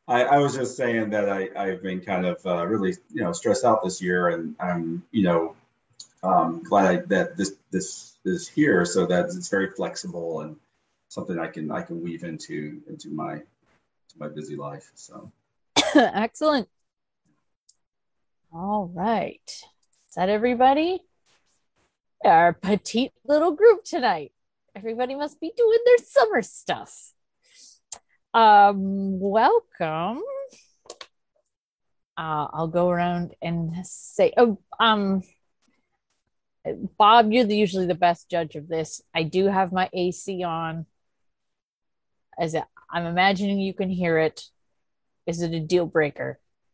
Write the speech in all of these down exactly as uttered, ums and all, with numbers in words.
I, I was just saying that I, I've been kind of uh, really, you know, stressed out this year, and I'm, you know, um, glad I, that this this is here so that it's very flexible and something I can I can weave into into my to my busy life. So Excellent. All right. Is that everybody? Our petite little group tonight. Everybody must be doing their summer stuff. Um, welcome. Uh, I'll go around and say, oh, um, Bob, you're the, usually the best judge of this. I do have my A C on. As i I'm imagining you can hear it. Is it a deal breaker?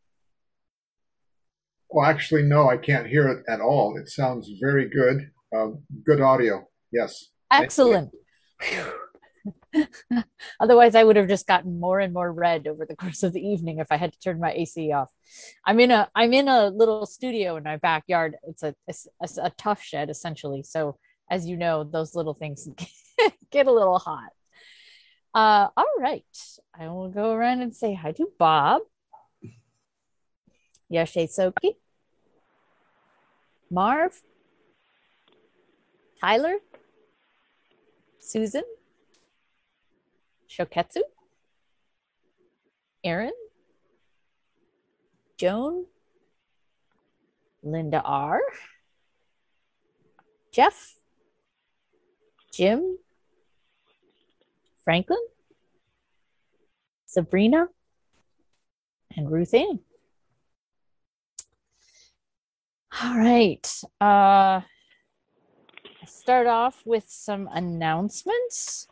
Well, actually, no, I can't hear it at all. It sounds very good. Uh, good audio. Yes. Thank you. Excellent. Otherwise, I would have just gotten more and more red over the course of the evening if I had to turn my A C off. I'm in a I'm in a little studio in my backyard. It's a it's a, a tough shed essentially. So as you know, those little things get a little hot. Uh, all right, I will go around and say hi to Bob, Yoshe Soki, Marv, Tyler, Susan, Shoketsu, Aaron, Joan, Linda R, Jeff, Jim, Franklin, Sabrina, and Ruth Ann. All right. Uh, start off with some announcements.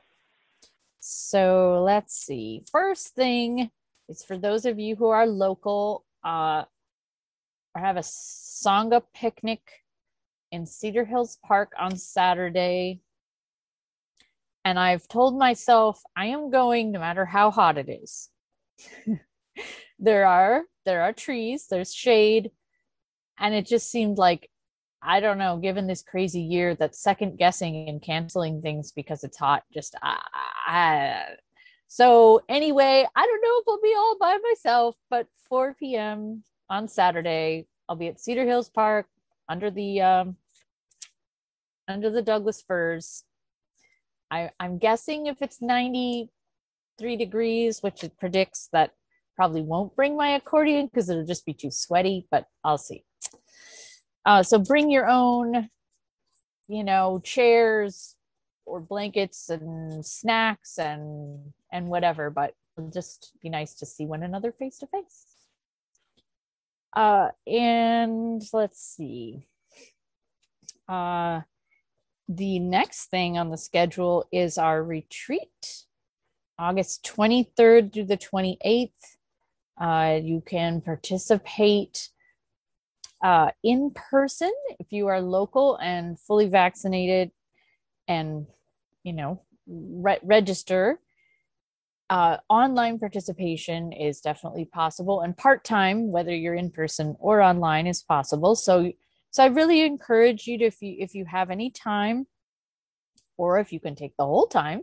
So let's see. First thing is for those of you who are local, uh, I have a Sangha picnic in Cedar Hills Park on Saturday. And I've told myself I am going no matter how hot it is. there are there are trees, there's shade, and it just seemed like, I don't know, given this crazy year, that second guessing and canceling things because it's hot, just I, I, so anyway, I don't know if I'll be all by myself, but four p.m. on Saturday, I'll be at Cedar Hills Park under the um, under the Douglas firs. I, I'm guessing if it's ninety-three degrees, which it predicts, that probably won't bring my accordion because it'll just be too sweaty, but I'll see. Uh, so bring your own, you know, chairs or blankets and snacks and and whatever, but it'll just be nice to see one another face to face. Uh, and let's see. Uh, the next thing on the schedule is our retreat, August twenty-third through the twenty-eighth. Uh, you can participate uh, in person if you are local and fully vaccinated and, you know, re- register. Uh, online participation is definitely possible, and part-time, whether you're in person or online, is possible. So, so I really encourage you to, if you if you have any time, or if you can take the whole time,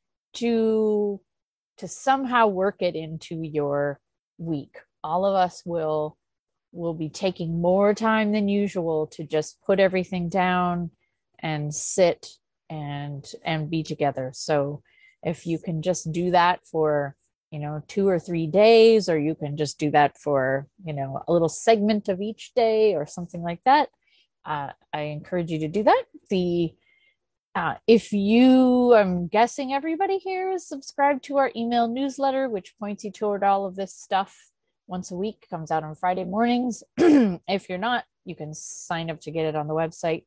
to to somehow work it into your week. All of us will will be taking more time than usual to just put everything down and sit and and be together. So if you can just do that for, you know, two or three days, or you can just do that for, you know, a little segment of each day or something like that, uh, I encourage you to do that. The uh, if you, I'm guessing everybody here is subscribed to our email newsletter, which points you toward all of this stuff once a week, comes out on Friday mornings. If you're not, you can sign up to get it on the website.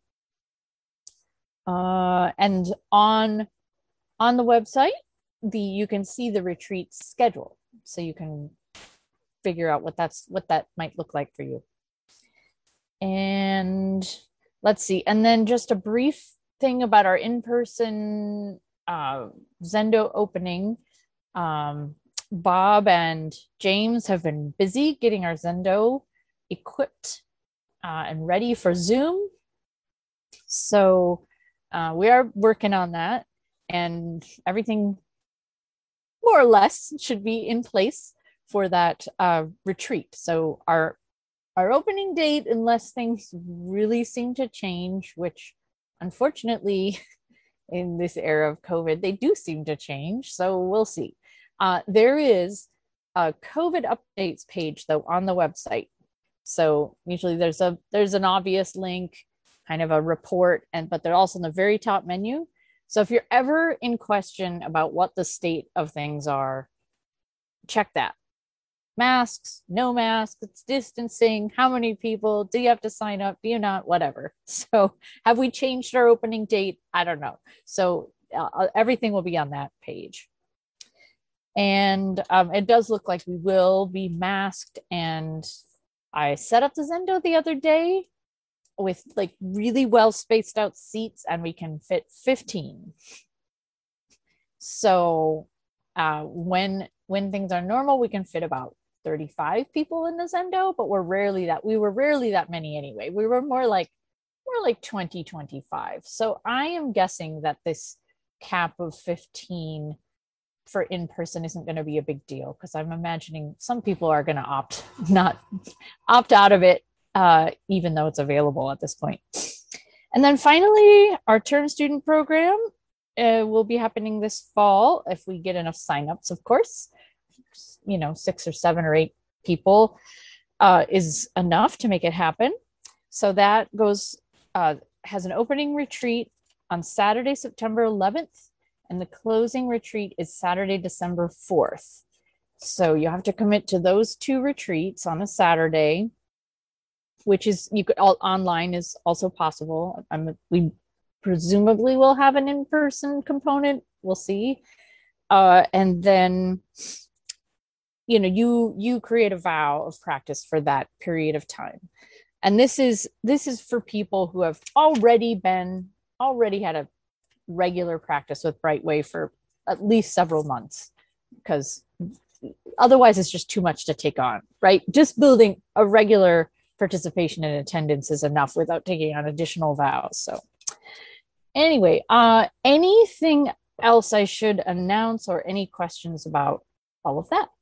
Uh, and on on the website, the you can see the retreat schedule, so you can figure out what that's what that might look like for you. And let's see, and then just a brief thing about our in-person uh, Zendo opening. Um, Bob and James have been busy getting our Zendo equipped uh, and ready for Zoom. So uh, we are working on that, and everything more or less should be in place for that uh, retreat. So our our opening date, unless things really seem to change, which unfortunately in this era of COVID, they do seem to change. So we'll see. Uh, there is a COVID updates page though on the website. So usually there's a there's an obvious link, kind of a report, and but they're also in the very top menu. So if you're ever in question about what the state of things are, check that. Masks, no masks, it's distancing, how many people, do you have to sign up, do you not, whatever. So have we changed our opening date? I don't know. So uh, everything will be on that page. And um, it does look like we will be masked. And I set up the Zendo the other day with like really well spaced out seats, and we can fit fifteen. So uh, when when things are normal, we can fit about thirty-five people in the Zendo, but we're rarely that we were rarely that many anyway. We were more like more like twenty, twenty-five. So I am guessing that this cap of fifteen for in-person isn't going to be a big deal, because I'm imagining some people are going to opt not opt out of it, uh, even though it's available at this point. And then finally, our term student program uh, will be happening this fall if we get enough signups, of course. You know, six or seven or eight people uh, is enough to make it happen. So that goes, uh, has an opening retreat on Saturday, September eleventh, and the closing retreat is Saturday, December fourth. So you have to commit to those two retreats on a Saturday, which is, you could all online is also possible. I'm, we presumably will have an in-person component. We'll see. Uh, and then, you know, you you create a vow of practice for that period of time. And this is this is for people who have already been already had a regular practice with Brightway for at least several months, because otherwise it's just too much to take on, right? Just building a regular participation and attendance is enough without taking on additional vows. So anyway, uh, anything else I should announce, or any questions about all of that?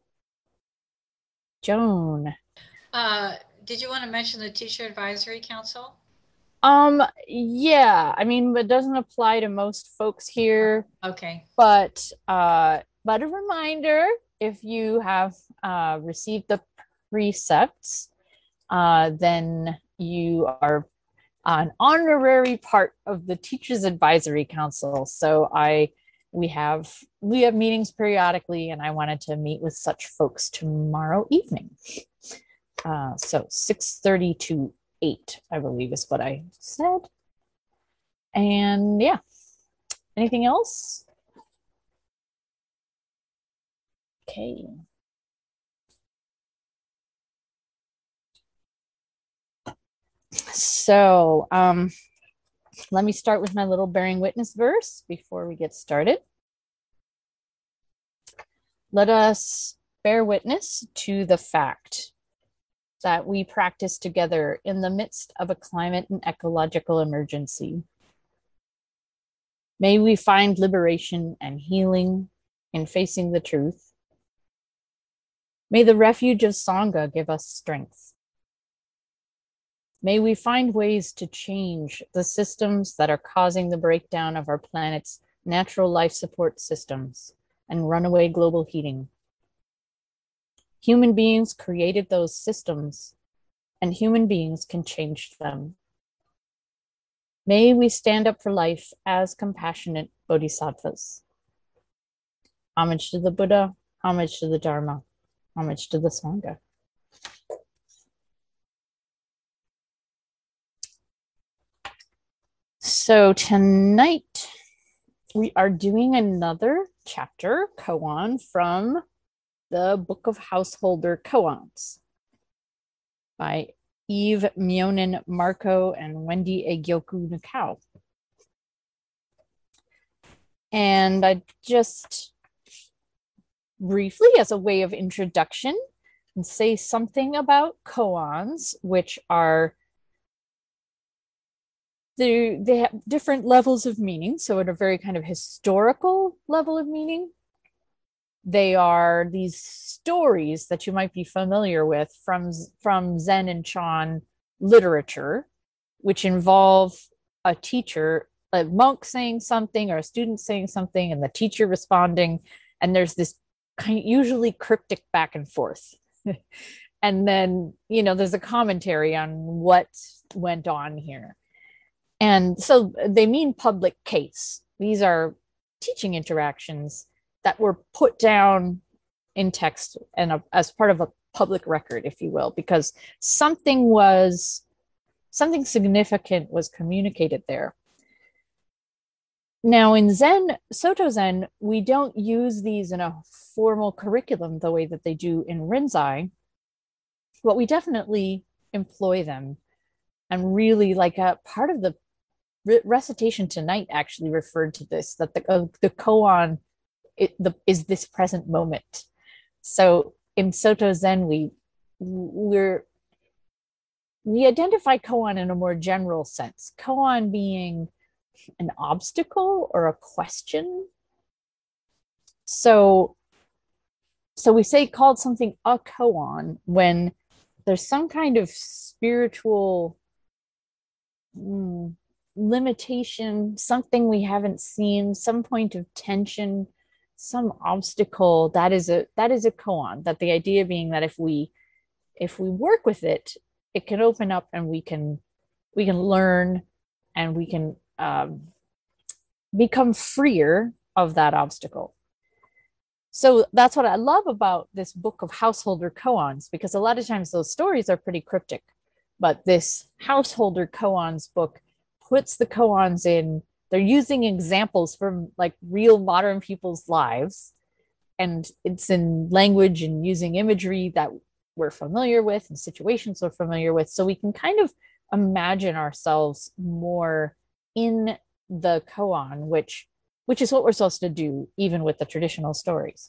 Joan. Uh, did you want to mention the Teacher Advisory Council? Um, yeah, I mean, it doesn't apply to most folks here. Okay. But, uh, but a reminder, if you have uh, received the precepts, uh, then you are an honorary part of the Teachers Advisory Council. So I, we have, we have meetings periodically, and I wanted to meet with such folks tomorrow evening. Uh, so six thirty to eight, I believe is what I said. And yeah, anything else? Okay. So um, let me start with my little bearing witness verse before we get started. Let us bear witness to the fact that we practice together in the midst of a climate and ecological emergency. May we find liberation and healing in facing the truth. May the refuge of Sangha give us strength. May we find ways to change the systems that are causing the breakdown of our planet's natural life support systems and runaway global heating. Human beings created those systems, and human beings can change them. May we stand up for life as compassionate bodhisattvas. Homage to the Buddha, homage to the Dharma, homage to the Sangha. So tonight we are doing another chapter, koan, from the Book of Householder Koans by Eve Myonin Marco and Wendy Egyoku Nakao. And I just briefly, as a way of introduction, and say something about koans, which are They, they have different levels of meaning. So at a very kind of historical level of meaning, They are these stories that you might be familiar with from, from Zen and Chan literature, which involve a teacher, a monk saying something or a student saying something and the teacher responding. And there's this kind of usually cryptic back and forth. And then, you know, there's a commentary on what went on here. And so they mean public case. These are teaching interactions that were put down in text and a, as part of a public record, if you will, because something was, something significant was communicated there. Now in Zen, Soto Zen, we don't use these in a formal curriculum the way that they do in Rinzai, but we definitely employ them. And really, like a part of the re- recitation tonight actually referred to this, that the, uh, the koan it, the, is this present moment. So in Soto Zen, we, we're, we identify koan in a more general sense, koan being an obstacle or a question. So, so we say called something a koan when there's some kind of spiritual mm, limitation, something we haven't seen, some point of tension, some obstacle that is a that is a koan. That the idea being that if we if we work with it, it can open up and we can we can learn and we can um, become freer of that obstacle. So that's what I love about this book of householder koans, because a lot of times those stories are pretty cryptic, but this householder koans book puts the koans in, they're using examples from like real modern people's lives, and it's in language and using imagery that we're familiar with and situations we're familiar with, so we can kind of imagine ourselves more in the koan, which which is what we're supposed to do, even with the traditional stories.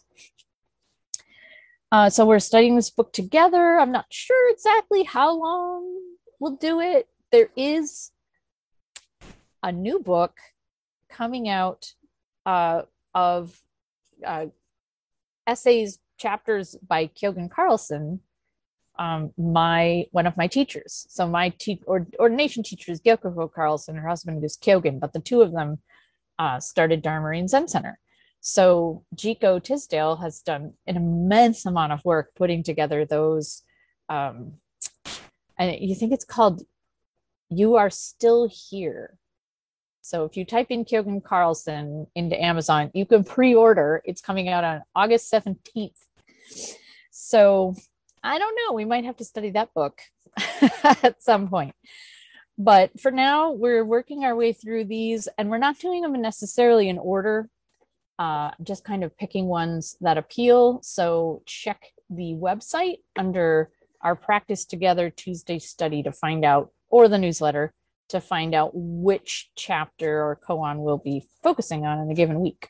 Uh, so we're studying this book together. I'm not sure exactly how long we'll do it. There is a new book coming out uh, of uh, essays, chapters by Kyogen Carlson, um, my one of my teachers. So my te- or, ordination teacher is Gyokoko Carlson, her husband is Kyogen, but the two of them Uh, started Dharma Marine Zen Center. So Jiko Tisdale has done an immense amount of work putting together those, um, and you think it's called You Are Still Here. So if you type in Kyogen Carlson into Amazon, you can pre-order. It's coming out on August seventeenth. So I don't know, we might have to study that book at some point. But for now, we're working our way through these, and we're not doing them necessarily in order, uh, just kind of picking ones that appeal. So check the website under our Practice Together Tuesday study to find out, or the newsletter, to find out which chapter or koan we'll be focusing on in a given week.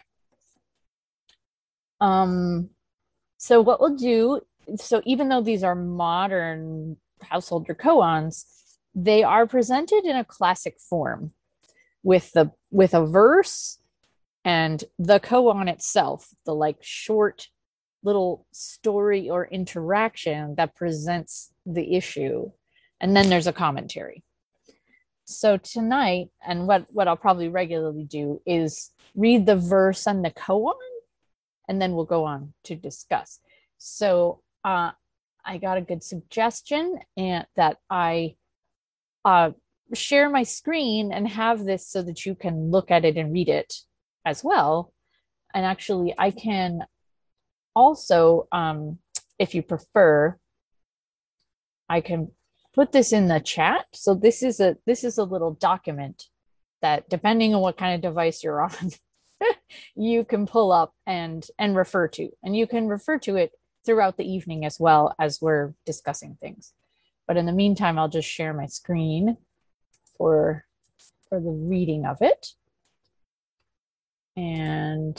Um, so what we'll do, so even though these are modern householder koans, they are presented in a classic form with the with a verse and the koan itself, the like short little story or interaction that presents the issue. And then there's a commentary. So tonight, and what, what I'll probably regularly do is read the verse and the koan, and then we'll go on to discuss. So uh, I got a good suggestion and that I Uh, share my screen and have this so that you can look at it and read it as well. And actually, I can also, um, if you prefer, I can put this in the chat. So this is a this is a little document that, depending on what kind of device you're on, you can pull up and and refer to, and you can refer to it throughout the evening as well as we're discussing things. But in the meantime, I'll just share my screen for, for the reading of it. And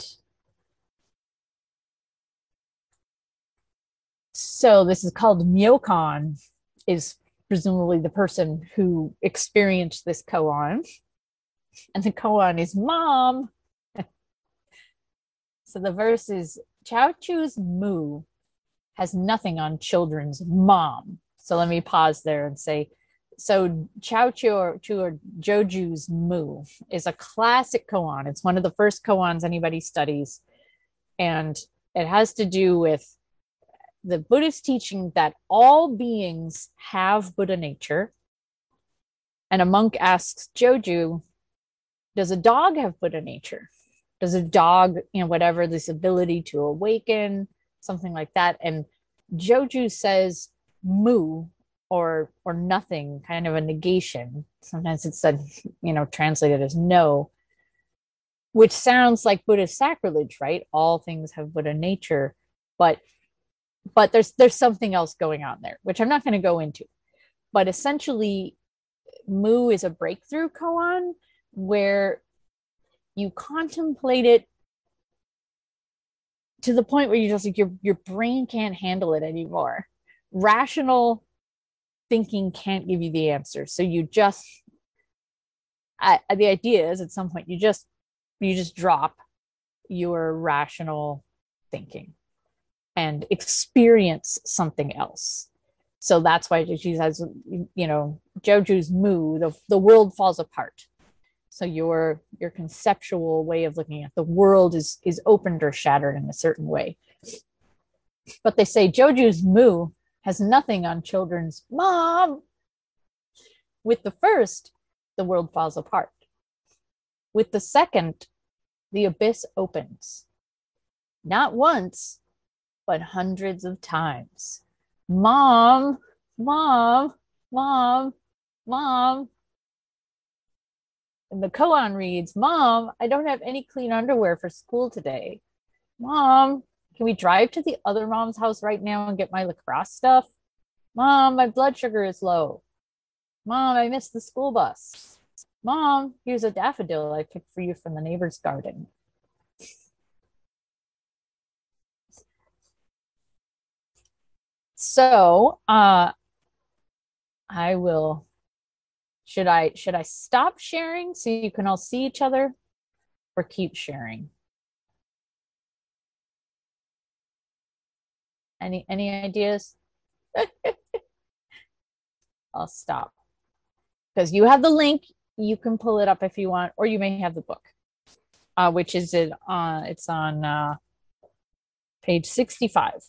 so this is called Myokan, is presumably the person who experienced this koan. And the koan is mom. So the verse is Chaochu's moo has nothing on children's mom. So let me pause there and say, so Chaochu or, or Joju's moo is a classic koan. It's one of the first koans anybody studies. And it has to do with the Buddhist teaching that all beings have Buddha nature. And a monk asks Joju, does a dog have Buddha nature? Does a dog, you know, whatever, this ability to awaken, something like that? And Joju says mu, or or nothing, kind of a negation. Sometimes it's said, you know, translated as no, which sounds like Buddhist sacrilege, right? All things have Buddha nature, but but there's there's something else going on there, which I'm not going to go into. But essentially, mu is a breakthrough koan where you contemplate it to the point where you just like your your brain can't handle it anymore. Rational thinking can't give you the answer, so you just I, the idea is at some point you just you just drop your rational thinking and experience something else. So that's why she says, you know, Joju's moo, the, the world falls apart. So your your conceptual way of looking at the world is is opened or shattered in a certain way. But they say Joju's moo has nothing on children's mom. With the first, the world falls apart. With the second, the abyss opens. Not once, but hundreds of times. Mom, mom, mom, mom. And the koan reads, Mom, I don't have any clean underwear for school today. Mom, can we drive to the other mom's house right now and get my lacrosse stuff? Mom, my blood sugar is low. Mom, I missed the school bus. Mom, here's a daffodil I picked for you from the neighbor's garden. So, uh, I will, should I, should I stop sharing so you can all see each other, or keep sharing? Any, any ideas? I'll stop. Because you have the link, you can pull it up if you want, or you may have the book, uh, which is it on, it's on uh, page sixty-five.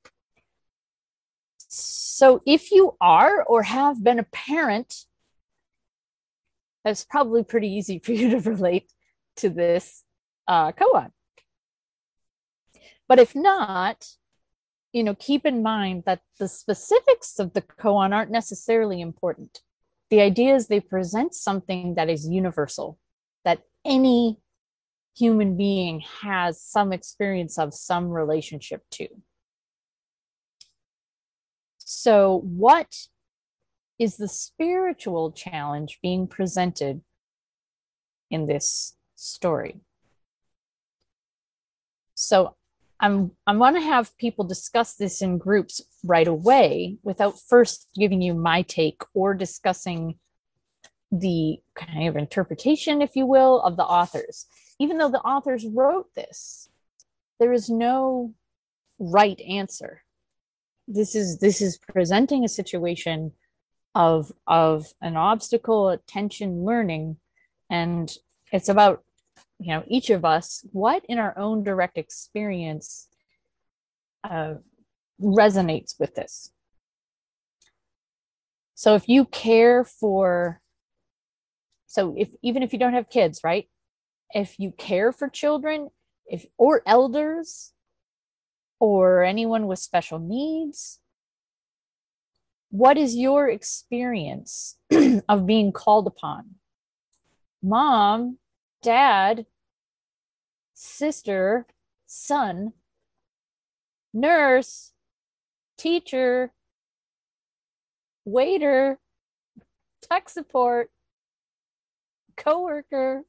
So if you are or have been a parent, it's probably pretty easy for you to relate to this uh, koan. But if not, you know, keep in mind that the specifics of the koan aren't necessarily important. The idea is they present something that is universal, that any human being has some experience of, some relationship to. So what is the spiritual challenge being presented in this story? So I'm I'm going to have people discuss this in groups right away without first giving you my take or discussing the kind of interpretation, if you will, of the authors. Even though the authors wrote this, there is no right answer. This is this is presenting a situation of of an obstacle, attention, learning, and it's about, you know, each of us, what in our own direct experience uh, resonates with this. So if you care for, so if even if you don't have kids, right? If you care for children, if or elders, or anyone with special needs, what is your experience of being called upon? Mom, dad, sister, son, nurse, teacher, waiter, tech support, coworker.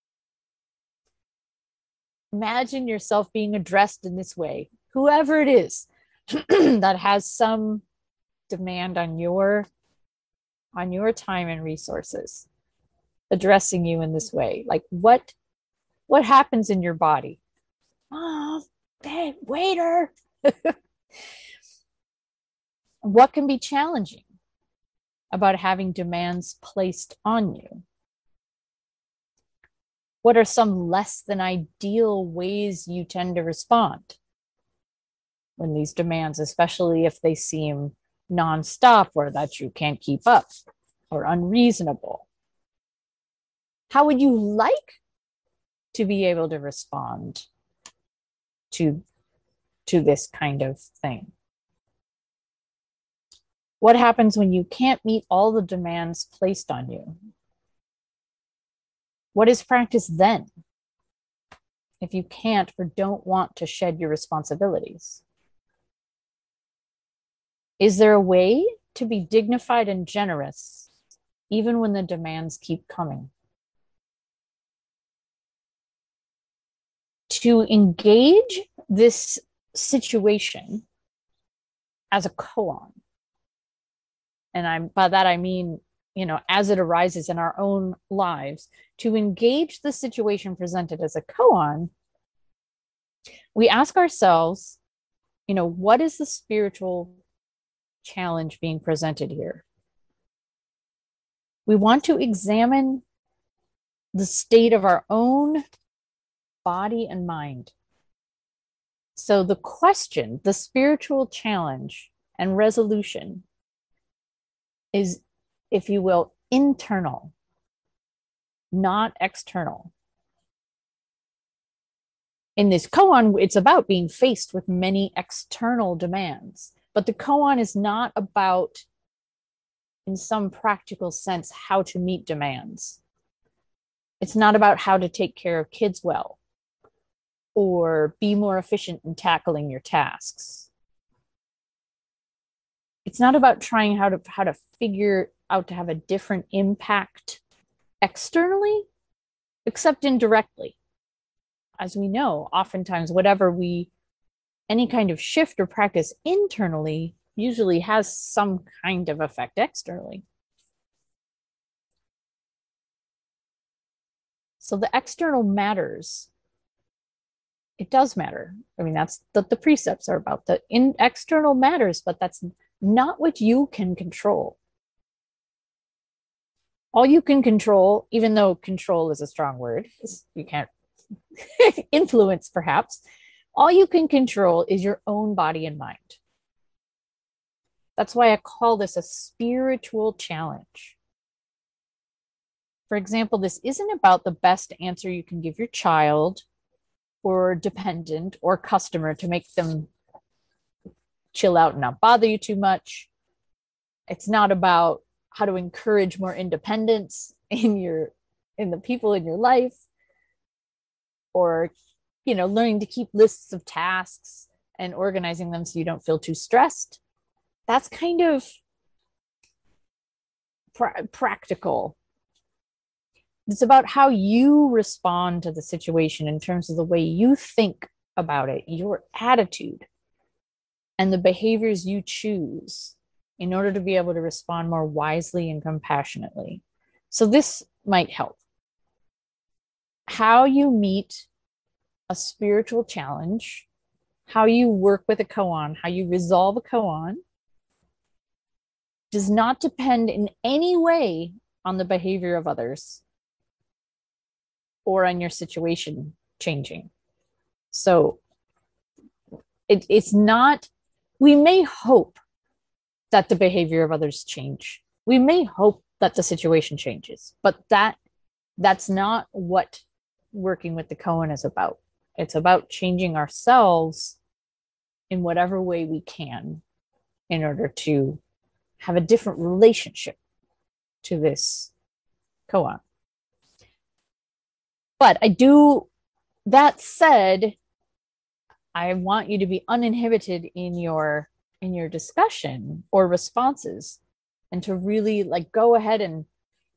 Imagine yourself being addressed in this way. Whoever it is that has some demand on your on your time and resources, addressing you in this way. Like what what happens in your body? Oh, babe, waiter. What can be challenging about having demands placed on you? What are some less than ideal ways you tend to respond when these demands, especially if they seem nonstop or that you can't keep up or unreasonable? How would you like to be able to respond to, to this kind of thing? What happens when you can't meet all the demands placed on you? What is practice then, if you can't or don't want to shed your responsibilities? Is there a way to be dignified and generous even when the demands keep coming? To engage this situation as a koan, and I'm by that I mean, you know, as it arises in our own lives, to engage the situation presented as a koan, we ask ourselves, you know, what is the spiritual challenge being presented here? We want to examine the state of our own body and mind. So the question, the spiritual challenge and resolution is, if you will, internal, not external. In this koan, it's about being faced with many external demands, but the koan is not about, in some practical sense, how to meet demands. It's not about how to take care of kids well or be more efficient in tackling your tasks. It's not about trying how to how to figure out to have a different impact externally, except indirectly. As we know, oftentimes whatever we, any kind of shift or practice internally usually has some kind of effect externally. So the external matters. It does matter. I mean, that's what the precepts are about. The in, external matters, but that's not what you can control. All you can control, even though control is a strong word, you can't influence perhaps, all you can control is your own body and mind. That's why I call this a spiritual challenge. For example, this isn't about the best answer you can give your child or dependent or customer to make them chill out and not bother you too much. It's not about how to encourage more independence in your in the people in your life, or, you know, learning to keep lists of tasks and organizing them so you don't feel too stressed. That's kind of pra- practical. It's about how you respond to the situation in terms of the way you think about it, your attitude, and the behaviors you choose in order to be able to respond more wisely and compassionately. So this might help. How you meet a spiritual challenge, how you work with a koan, how you resolve a koan, does not depend in any way on the behavior of others or on your situation changing. So it, it's not, we may hope that the behavior of others change. We may hope that the situation changes, but that that's not what working with the koan is about. It's about changing ourselves in whatever way we can in order to have a different relationship to this koan. But I do, that said, I want you to be uninhibited in your in your discussion or responses, and to really like go ahead and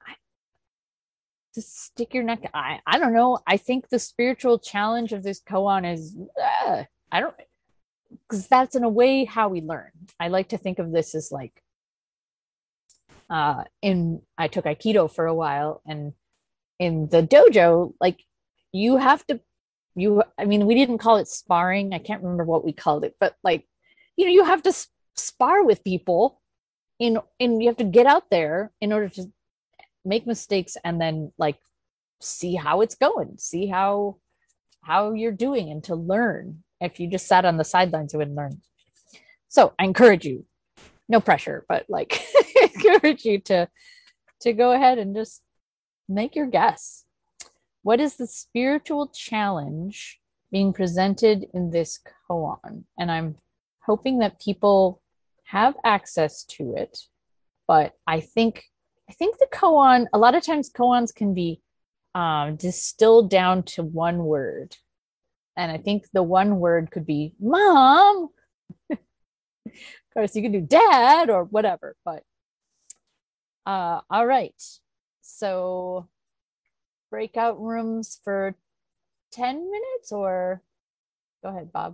just stick your neck. I, I don't know. I think the spiritual challenge of this koan is, uh, I don't, because that's in a way how we learn. I like to think of this as like, uh, in, I took Aikido for a while, and in the dojo, like you have to you, I mean, we didn't call it sparring. I can't remember what we called it, but like, you know, you have to spar with people in, and you have to get out there in order to make mistakes and then like see how it's going, see how, how you're doing and to learn. If you just sat on the sidelines, you wouldn't learn. So I encourage you, no pressure, but like encourage you to, to go ahead and just make your guess. What is the spiritual challenge being presented in this koan? And I'm hoping that people have access to it. But I think I think the koan, a lot of times koans can be um, distilled down to one word. And I think the one word could be mom. Of course, you can do dad or whatever. But uh, all right. So breakout rooms for ten minutes or go ahead, Bob.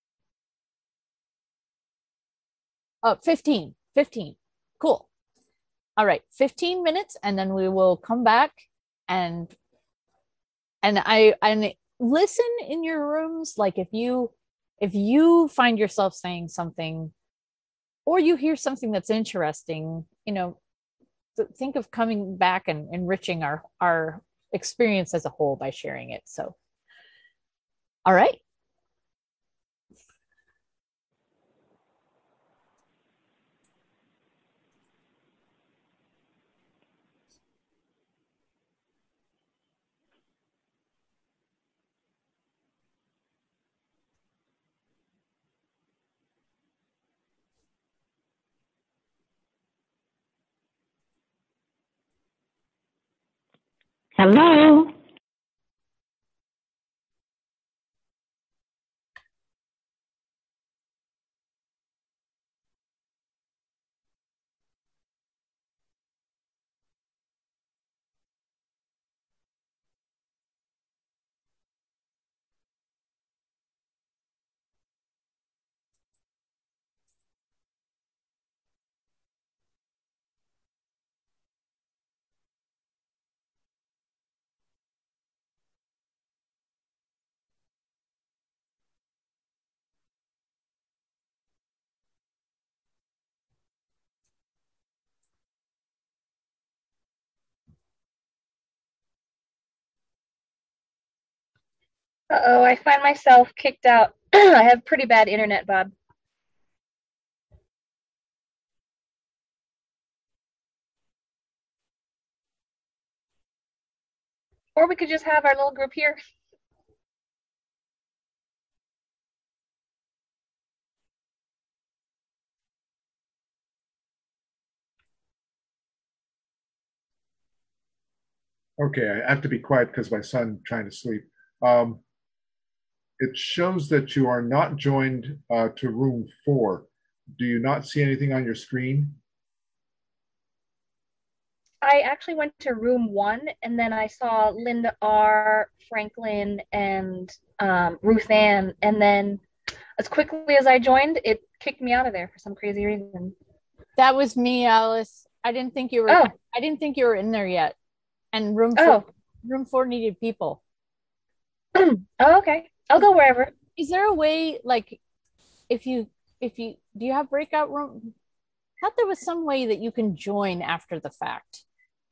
Oh, fifteen. fifteen. Cool. All right, fifteen minutes, and then we will come back and and I and listen in your rooms. Like if you if you find yourself saying something or you hear something that's interesting, you know, think of coming back and enriching our our experience as a whole by sharing it. So, all right. Hello. Uh-oh, I find myself kicked out. I have pretty bad internet, Bob. Or we could just have our little group here. Okay, I have to be quiet because my son's trying to sleep. Um, it shows that you are not joined uh, to room four. Do you not see anything on your screen? I actually went to room one, and then I saw Linda R., Franklin, and um, Ruth Ann, and then as quickly as I joined, it kicked me out of there for some crazy reason. That was me, Alice. I didn't think you were. Oh. I didn't think you were in there yet. And room oh. four, room four needed people. oh, okay. I'll go wherever. Is there a way, like, if you, if you, do you have breakout room? I thought there was some way that you can join after the fact.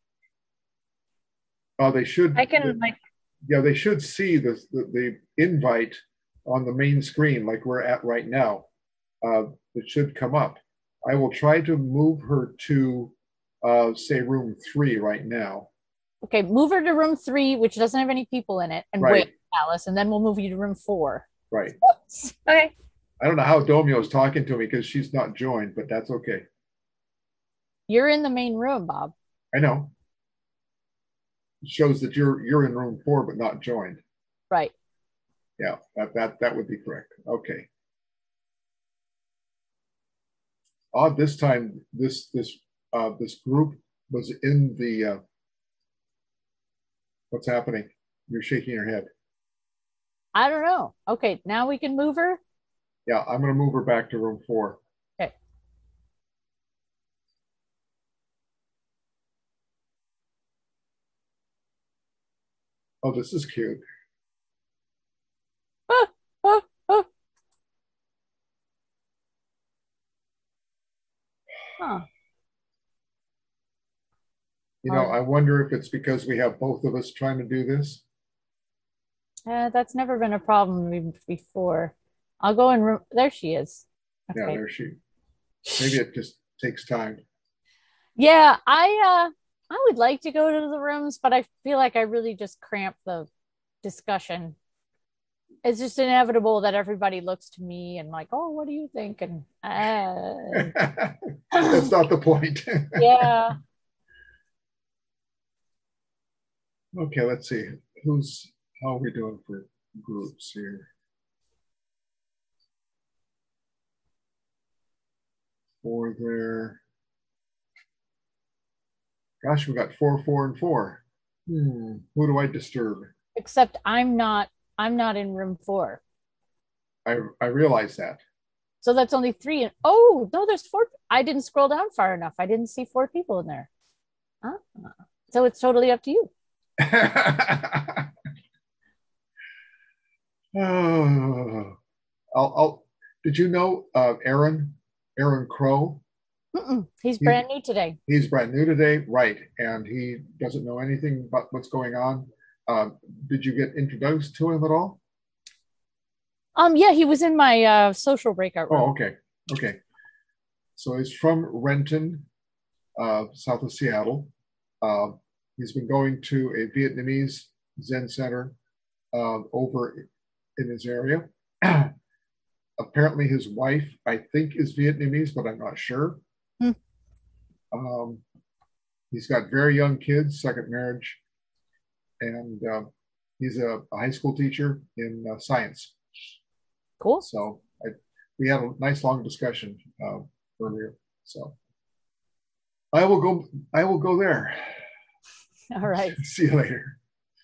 Oh, they should. I can, like. Yeah, they should see the, the, the invite on the main screen like we're at right now. Uh, it should come up. I will try to move her to, uh, say, room three right now. Okay, move her to room three, which doesn't have any people in it, and right. wait, Alice, and then we'll move you to room four. Right. Okay. I don't know how Domio is talking to me because she's not joined, but that's okay. You're in the main room, Bob. I know. It shows that you're you're in room four, but not joined. Right. Yeah, that that that would be correct. Okay. Odd this time, this this uh, this group was in the. Uh, what's happening? You're shaking your head. I don't know. Okay, now we can move her. Yeah, I'm going to move her back to room four. Okay. Oh, this is cute. Huh. You know, Um, I wonder if it's because we have both of us trying to do this. Uh, that's never been a problem be- before. I'll go and re- there she is. Yeah, Okay. there she. Maybe it just takes time. Yeah, I uh I would like to go to the rooms, but I feel like I really just cramp the discussion. It's just inevitable that everybody looks to me and like, oh, what do you think? And uh, That's not the point. yeah. Okay, let's see. Who's how are we doing for groups here? Four there. Gosh, we got four, four, and four. Hmm. Who do I disturb? Except I'm not I'm not in room four. I I realize that. So that's only three. And oh no, there's four. I didn't scroll down far enough. I didn't see four people in there. Huh? So it's totally up to you. Oh, I'll, I'll, did you know uh, Aaron, Aaron Crow? Mm-mm. He's He- brand new today. He's brand new today, right? And he doesn't know anything about what's going on. Uh, did you get introduced to him at all? Um, yeah, he was in my uh social breakout room. Oh, okay, okay. So he's from Renton, uh, south of Seattle. Uh, he's been going to a Vietnamese Zen center uh, over in his area. Apparently, his wife, I think, is Vietnamese, but I'm not sure. Hmm. Um, he's got very young kids, second marriage, and uh, he's a, a high school teacher in uh, science. Cool. So I, we had a nice long discussion uh, earlier. So I will go. I will go there. All right. See you later.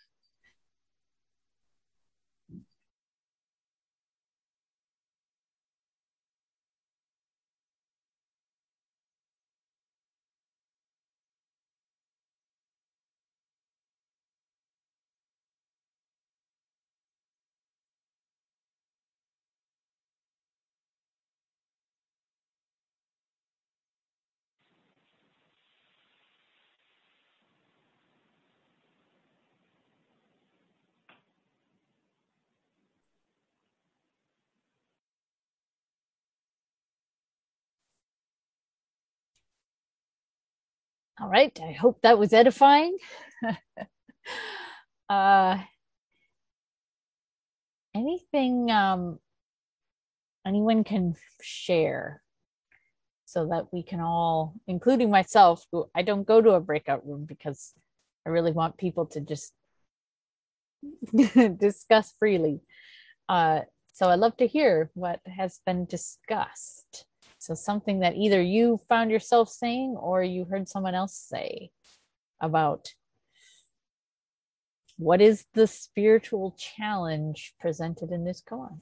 All right. I hope that was edifying. uh anything um anyone can share so that we can all, including myself, who I don't go to a breakout room because I really want people to just discuss freely. Uh, so I'd love to hear what has been discussed. So something that either you found yourself saying or you heard someone else say about what is the spiritual challenge presented in this koan.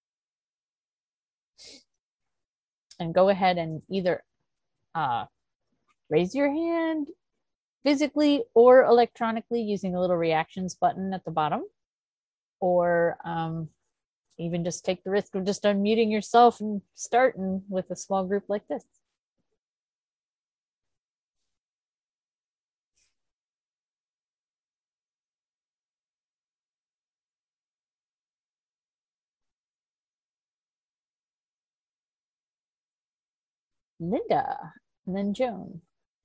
And go ahead and either uh, raise your hand physically or electronically using the little reactions button at the bottom, or um, even just take the risk of just unmuting yourself and starting with a small group like this. Linda, and then Joan.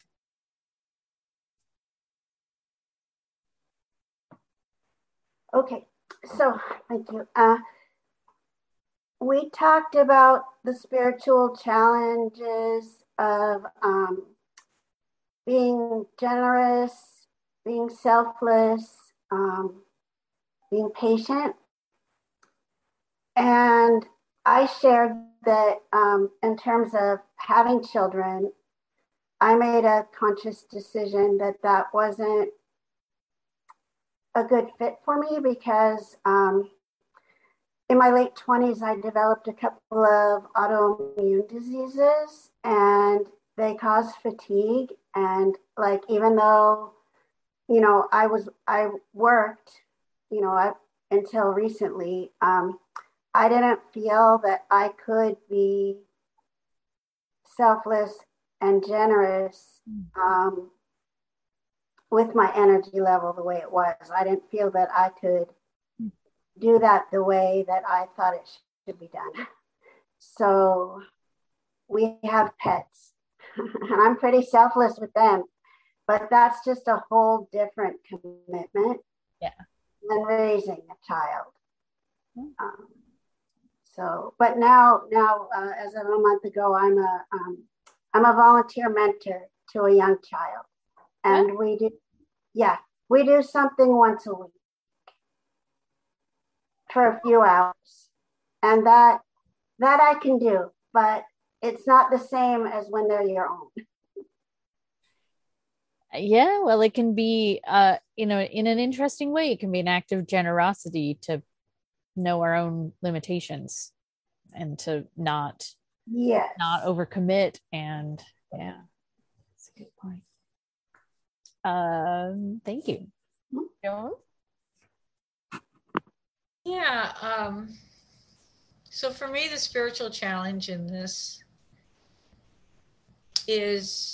Okay, so thank you. Uh, we talked about the spiritual challenges of um, being generous, being selfless, um, being patient. And I shared that um, in terms of having children, I made a conscious decision that that wasn't a good fit for me because um, in my late twenties, I developed a couple of autoimmune diseases and they caused fatigue. And like, even though, you know, I was, I worked, you know, I, until recently, um, I didn't feel that I could be selfless and generous um, with my energy level the way it was. I didn't feel that I could do that the way that I thought it should be done. So we have pets, and I'm pretty selfless with them, but that's just a whole different commitment Yeah. than raising a child. Um, so, but now, now, uh, as of a month ago, I'm a, um, I'm a volunteer mentor to a young child, and we do, yeah, we do something once a week for a few hours, and that, that I can do, but it's not the same as when they're your own. Yeah, well, it can be, uh, you know, in an interesting way, it can be an act of generosity to know our own limitations and to not, Yes. not overcommit. And yeah, that's a good point. Um, thank you. Joan? Yeah. Um, so for me, the spiritual challenge in this is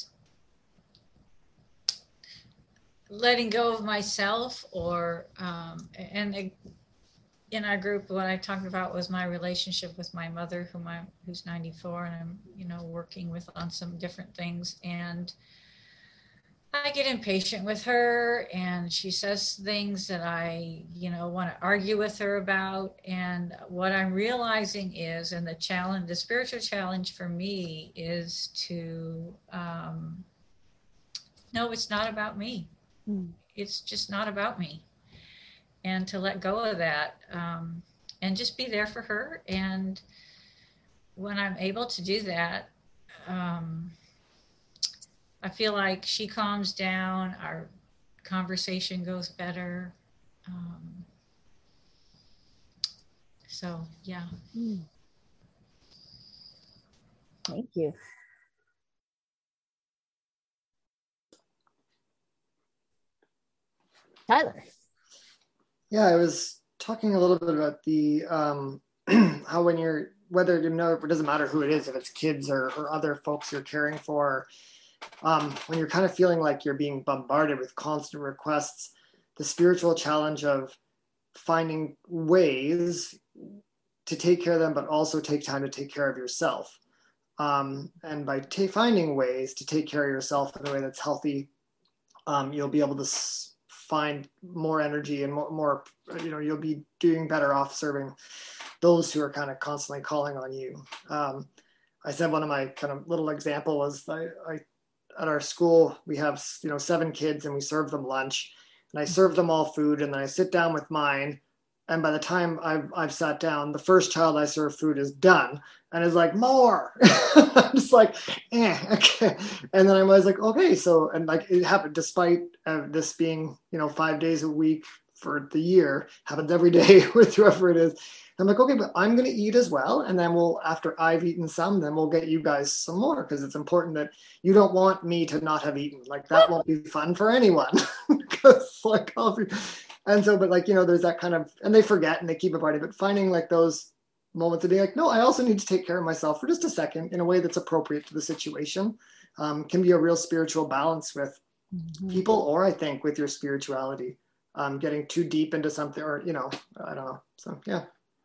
letting go of myself, or um, and in our group, what I talked about was my relationship with my mother, whom I who's ninety-four, and I'm you know working with on some different things, and I get impatient with her, and she says things that I you know want to argue with her about. And what I'm realizing is, and the challenge, the spiritual challenge for me is to um, no, it's not about me. It's just not about me, and to let go of that, um, and just be there for her. And when I'm able to do that, um, I feel like she calms down, our conversation goes better. Um, so yeah. Thank you. Tyler. Yeah, I was talking a little bit about the um, how when you're, whether you know, it doesn't matter who it is, if it's kids or, or other folks you're caring for, um, when you're kind of feeling like you're being bombarded with constant requests, the spiritual challenge of finding ways to take care of them, but also take time to take care of yourself. Um, and by t- finding ways to take care of yourself in a way that's healthy, um, you'll be able to s- find more energy and more, more, you know, you'll be doing better off serving those who are kind of constantly calling on you. Um, I said one of my kind of little example was I, I, at our school, we have, you know, seven kids and we serve them lunch, and I serve them all food, and then I sit down with mine. And by the time I've, I've sat down, the first child I serve food is done and is like, more. I'm just like, eh, okay. And then I was like, okay. So, and like it happened despite uh, this being, you know, five days a week for the year, happens every day with whoever it is. I'm like, okay, but I'm going to eat as well. And then we'll, after I've eaten some, then we'll get you guys some more, because it's important that you don't want me to not have eaten. Like that won't be fun for anyone. Because like, I'll be, and so, but like, you know, there's that kind of, and they forget and they keep it party, but finding like those moments of being like, no, I also need to take care of myself for just a second in a way that's appropriate to the situation, um, can be a real spiritual balance with mm-hmm. people, or I think with your spirituality, um, getting too deep into something, or, you know, I don't know. So, yeah.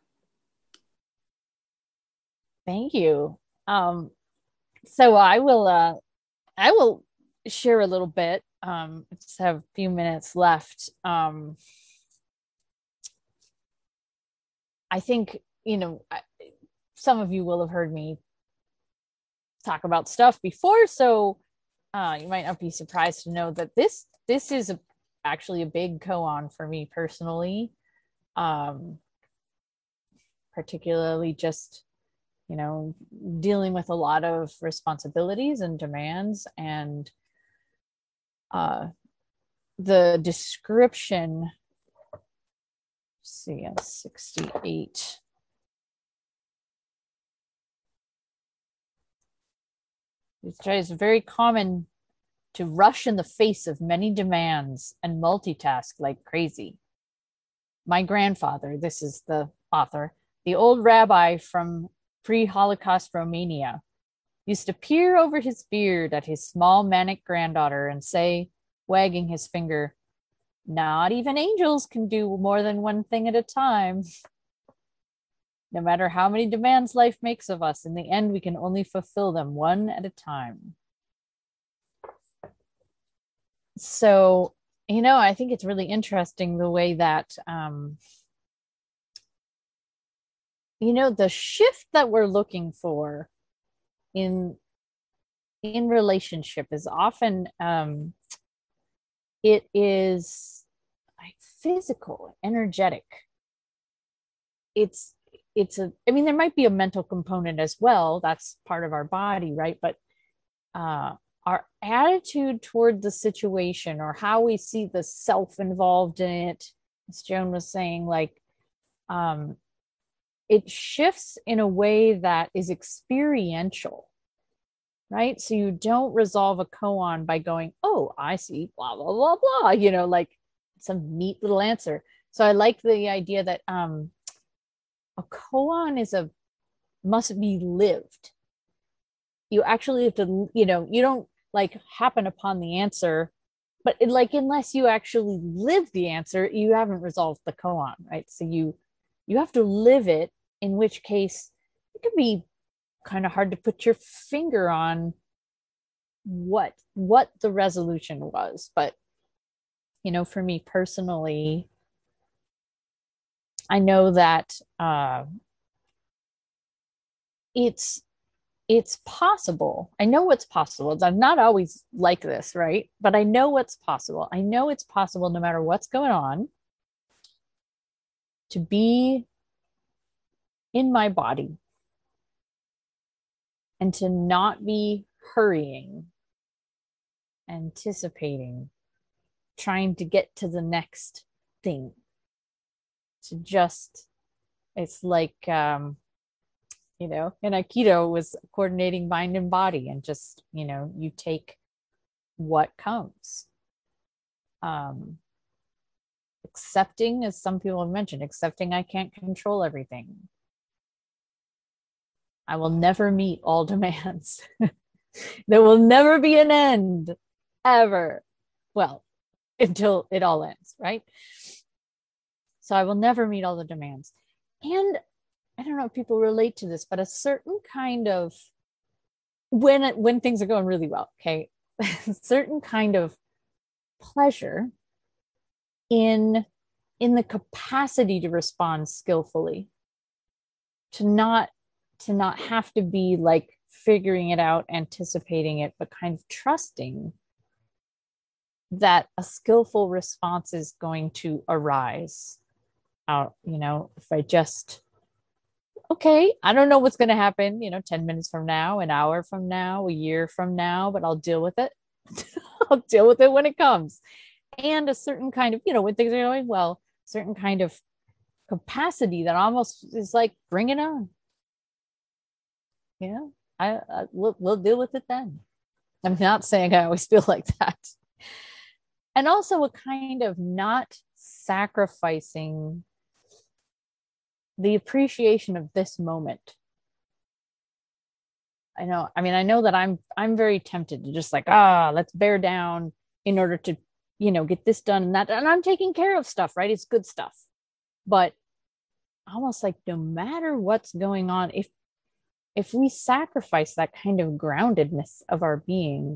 Thank you. Um, so I will, uh, I will share a little bit. Um, I just have a few minutes left. Um, I think, you know, I, some of you will have heard me talk about stuff before, so uh, you might not be surprised to know that this this is a, actually a big koan for me personally, um, particularly just, you know, dealing with a lot of responsibilities and demands, and uh, the description, let's see, on sixty-eight. It's very common to rush in the face of many demands and multitask like crazy. My grandfather, this is the author, the old rabbi from pre-Holocaust Romania, used to peer over his beard at his small manic granddaughter and say, wagging his finger, "Not even angels can do more than one thing at a time. No matter how many demands life makes of us, in the end, we can only fulfill them one at a time." So, you know, I think it's really interesting the way that, um, you know, the shift that we're looking for in in relationship is often um, it is like physical, energetic. It's it's a. I mean, there might be a mental component as well. That's part of our body, right? But uh, our attitude toward the situation, or how we see the self involved in it, as Joan was saying, like um, it shifts in a way that is experiential, right? So you don't resolve a koan by going, "Oh, I see, blah, blah, blah, blah," you know, like some neat little answer. So I like the idea that um, a koan is a, must be lived. You actually have to, you know, you don't like happen upon the answer, but it, like, unless you actually live the answer, you haven't resolved the koan, right? So you, you have to live it, in which case it could be kind of hard to put your finger on what, what the resolution was. But, you know, for me personally, I know that uh, it's, it's possible. I know what's possible. I'm not always like this, right? But I know what's possible. I know it's possible, no matter what's going on, to be in my body and to not be hurrying, anticipating, trying to get to the next thing. To just, it's like, um, you know, in Aikido was coordinating mind and body, and just, you know, you take what comes. Um, accepting, as some people have mentioned, accepting I can't control everything. I will never meet all demands. There will never be an end, ever. Well, until it all ends, right? So I will never meet all the demands. And I don't know if people relate to this, but a certain kind of, when it, when things are going really well, okay, a certain kind of pleasure in in the capacity to respond skillfully, to not to not have to be like figuring it out, anticipating it, but kind of trusting that a skillful response is going to arise out. You know, if I just, okay, I don't know what's going to happen, you know, ten minutes from now, an hour from now, a year from now, but I'll deal with it. I'll deal with it when it comes. And a certain kind of, you know, when things are going well, certain kind of capacity that almost is like, bring it on. You know, I, I we'll, we'll deal with it then. I'm not saying I always feel like that. And also a kind of not sacrificing the appreciation of this moment. I know, I mean, I know that I'm, I'm very tempted to just like, ah, let's bear down in order to, you know, get this done and that, and I'm taking care of stuff, right? It's good stuff. But almost like no matter what's going on, if, if we sacrifice that kind of groundedness of our being,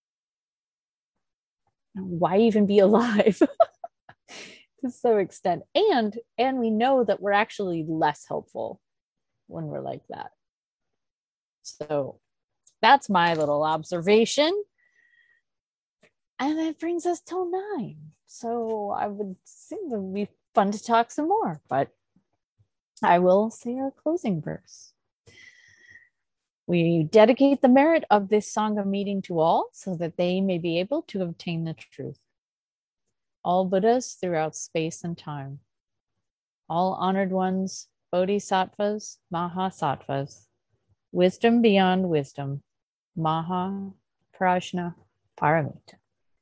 why even be alive? To some extent. And and we know that we're actually less helpful when we're like that. So that's my little observation. And that brings us till nine. So I would think it would be fun to talk some more, but I will say our closing verse. We dedicate the merit of this song of meeting to all, so that they may be able to obtain the truth. All Buddhas throughout space and time, all honored ones, bodhisattvas, mahasattvas, wisdom beyond wisdom, maha prajna paramita.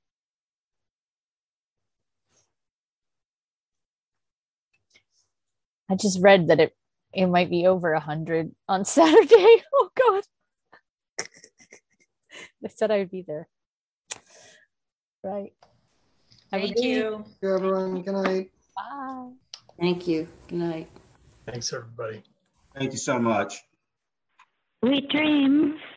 I just read that it it might be over a hundred on Saturday. Oh God. I said I would be there. Right. Have a Thank good you. week. Thank you, everyone. Good night. Bye. Thank you. Good night. Thanks, everybody. Thank you so much. Sweet dreams.